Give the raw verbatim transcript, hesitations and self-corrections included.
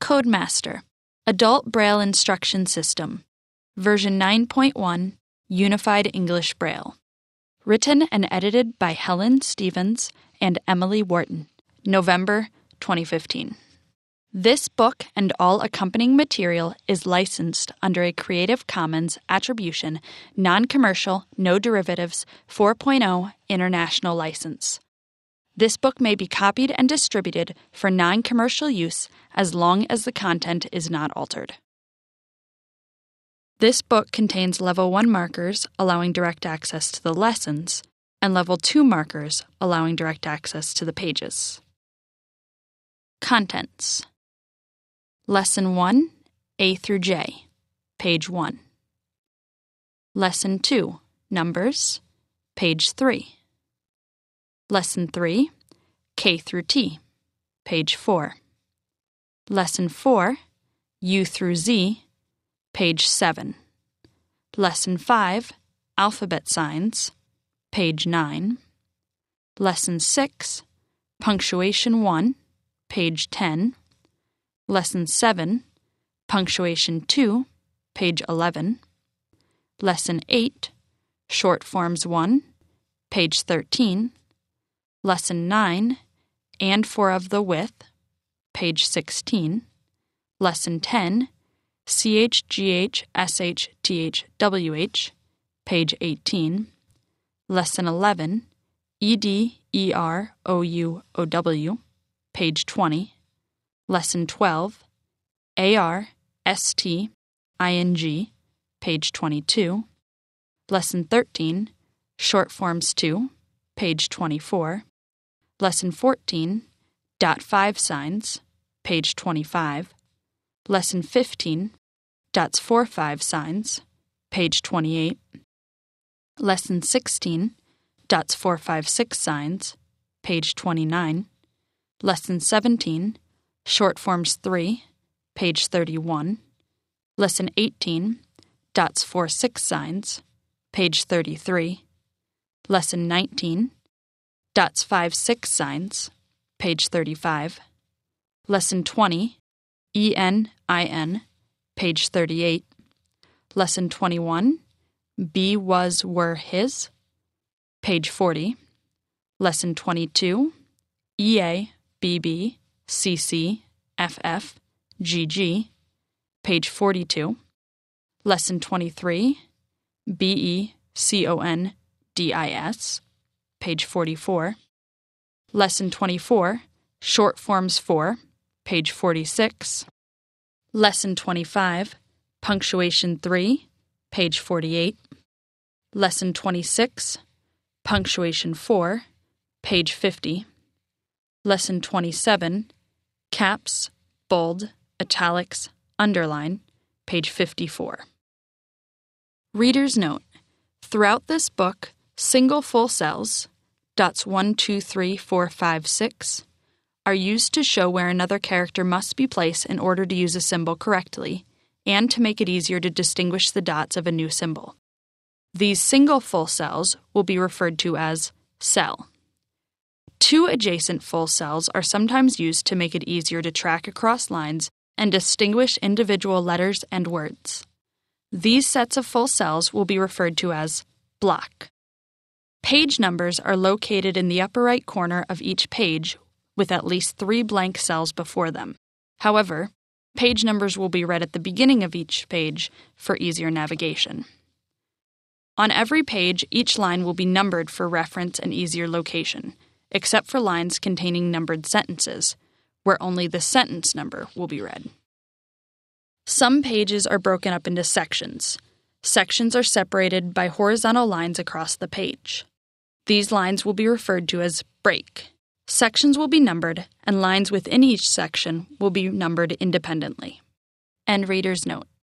Codemaster, Adult Braille Instruction System, version nine point one, Unified English Braille. Written and edited by Helen Stevens and Emily Wharton, November twenty fifteen. This book and all accompanying material is licensed under a Creative Commons Attribution, Non-Commercial, No Derivatives four point oh International License. This book may be copied and distributed for non-commercial use as long as the content is not altered. This book contains Level one markers allowing direct access to the lessons and Level two markers allowing direct access to the pages. Contents. Lesson one, A through J, page one. Lesson two, Numbers, page three. Lesson three, K through T, page four. Lesson four, U through Z, page seven. Lesson five, Alphabet Signs, page nine. Lesson six, Punctuation one, page ten. Lesson seven, Punctuation two, page eleven. Lesson eight, Short Forms one, page thirteen. Lesson nine, And for of the with, page sixteen. Lesson ten, C H G H S H T H W H, page eighteen. Lesson eleven, E D E R O U O W, page twenty. Lesson twelve, A R S T I N G, page twenty-two. Lesson thirteen, Short Forms two, page twenty-four. Lesson fourteen, Dot five signs, page twenty-five. Lesson fifteen, Dots four five signs, page twenty-eight. Lesson sixteen, Dots four five six signs, page twenty-nine. Lesson seventeen, Short Forms three, page thirty-one. Lesson eighteen, Dots four six signs, page thirty-three. Lesson nineteen, Dots five six signs, page thirty-five. Lesson twenty, E N I N, page thirty-eight. Lesson twenty-one, Be was were his, page forty. Lesson twenty-two, E A B B C C F F G G, page forty-two. Lesson twenty-three, B E C O N D I S, page forty-four. Lesson twenty-four, Short Forms four, page forty-six. Lesson twenty-five, Punctuation three, page forty-eight. Lesson twenty-six, Punctuation four, page fifty. Lesson twenty-seven, Caps, Bold, Italics, Underline, page fifty-four. Reader's note: throughout this book, single full cells, dots one, two, three, four, five, six, are used to show where another character must be placed in order to use a symbol correctly, and to make it easier to distinguish the dots of a new symbol. These single full cells will be referred to as cell. Two adjacent full cells are sometimes used to make it easier to track across lines and distinguish individual letters and words. These sets of full cells will be referred to as block. Page numbers are located in the upper right corner of each page with at least three blank cells before them. However, page numbers will be read at the beginning of each page for easier navigation. On every page, each line will be numbered for reference and easier location, except for lines containing numbered sentences, where only the sentence number will be read. Some pages are broken up into sections. Sections are separated by horizontal lines across the page. These lines will be referred to as break. Sections will be numbered, and lines within each section will be numbered independently. End reader's note.